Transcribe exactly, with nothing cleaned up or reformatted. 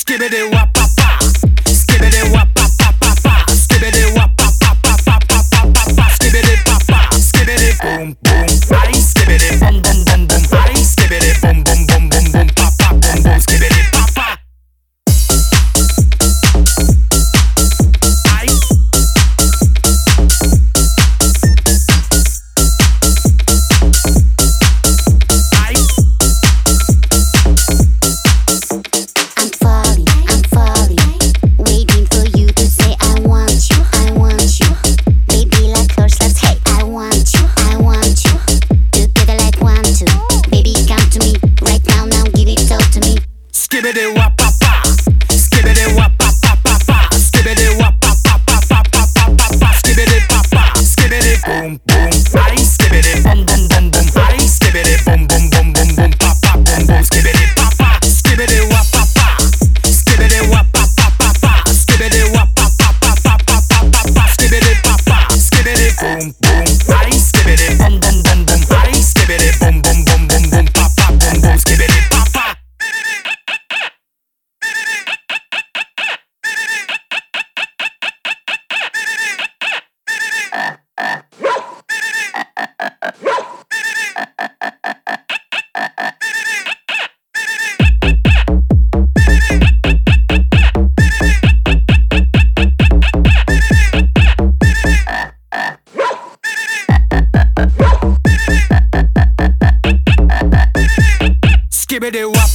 Skibbity wop pop pop. Skibbity wop pop pop pop pop. Skibbity wop pop pop pop pop pop pop pop pop. Skibbity pop pop. Skibbity boom boom. Ay skibbity boom boom boom boom. Ay skibbity boom boom boom boom boom. Pop pop boom boom. Skibbity pop pop. Ay. Ay. I'm falling, I'm falling, waiting for you to say I want you, I want you. Baby like horse, let's hey, I want you, I want you. Together like one, two. Baby come to me, right now, now give it all to me. Skibbity wop pop pop. Skibbity wop pop pop pop pop. Skibbity wop pop pop pop pop pop pop pop pop. Skibbity pop pop. Skibbity boom boom. Ay skibbity boom boom boom boom. Ay skibbity boom boom boom boom boom. Pop pop boom boom. Skibbity pop pop. Skibbity wop pop pop. Skibbity wop pop pop pop pop. Skibbity wop pop pop pop pop pop pop pop pop. Skibbity pop pop. Skibbity boom boom. Ay skibbity boom boom boom boom. Ay skibbity boom boom boom boom boom. Pop pop boom boom. Skibbity pop pop. Skibbity wop.